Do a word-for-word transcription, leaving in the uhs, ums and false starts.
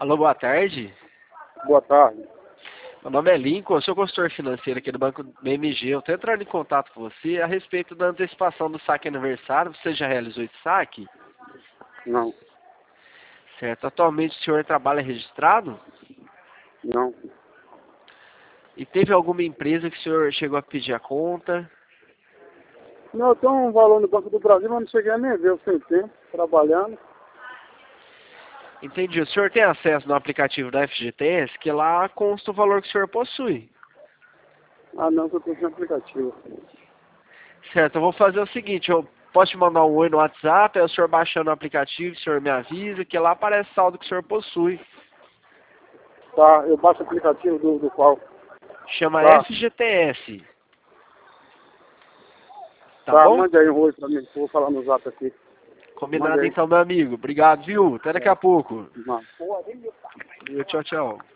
Alô, boa tarde. Boa tarde. Meu nome é Lincoln, eu sou consultor financeiro aqui do Banco B M G. Eu estou entrando em contato com você a respeito da antecipação do saque aniversário. Você já realizou esse saque? Não, Certo. Atualmente o senhor trabalha registrado? não. E teve alguma empresa que o senhor chegou a pedir a conta? Não, eu tenho um valor no Banco do Brasil, mas não cheguei a nem ver, eu sem tempo, trabalhando. Entendi. O senhor tem acesso no aplicativo da F G T S, que lá consta o valor que o senhor possui. Ah, não, que eu estou sem aplicativo. Certo, eu vou fazer o seguinte, eu posso te mandar um oi no WhatsApp, aí o senhor baixando o aplicativo, o senhor me avisa, que lá aparece o saldo que o senhor possui. Tá, eu baixo o aplicativo do, do qual? Chama Tá, F G T S. Tá tá, bom? mande aí um oi pra mim, que eu vou falar no zap aqui. Mande Combinado aí. então, meu amigo. Obrigado, viu? Até daqui a pouco. Tá. Tchau, tchau.